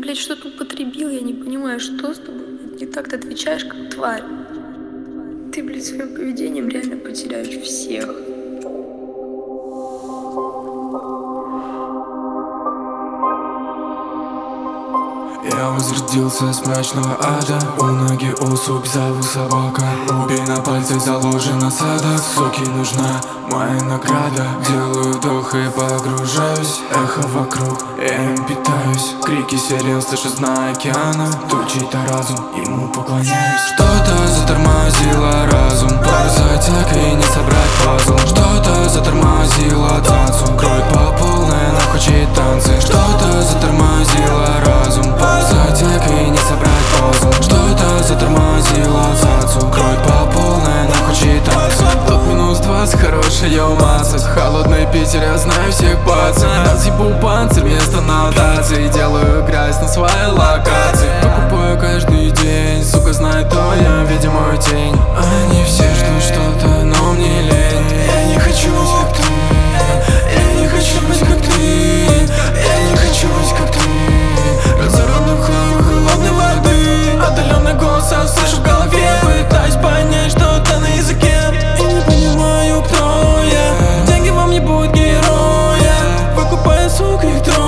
блядь, что-то употребил, я не понимаю, что с тобой? Ты так-то отвечаешь, как тварь. Ты, блядь, своим поведением реально потеряешь всех. Я возродился с мрачного ада. У ноги усуп, зову собака. Убей на пальце заложена сада. Соки нужна моя награда. Делаю вдох и погружаюсь. Эхо вокруг, я им питаюсь. Крики сирен слышу с дна океана. Тут чей-то разум, ему поклоняюсь. Что-то затормозило разум. Пар затек и не собрать пазл. Что-то затормозило танцу. Кровь по полной, нахуй чьи танцы. Что-то затормозило разум. Затек и не собрать пазл. Что-то затормозило танцу. Кровь по полной, нахуй чьи танцы. Тут минус 20, хорошая масса. В холодной Питер я знаю всех пацан. Разъебу панцирь вместо нотации. Делаю грязь на своей локации. Покупаю каждый день, сука знает то я, видимо мою тень. Они все ждут что-то, но мне лень. Я не хочу быть как ты. Я не хочу быть как ты. Я не хочу быть как ты. Разорванный хуй холодной воды. Отдаленный голос я слышу в голове. Пытаюсь понять что-то на языке и не понимаю, кто я. Деньги вам не будут героя. Выкупаю, сука, их трое.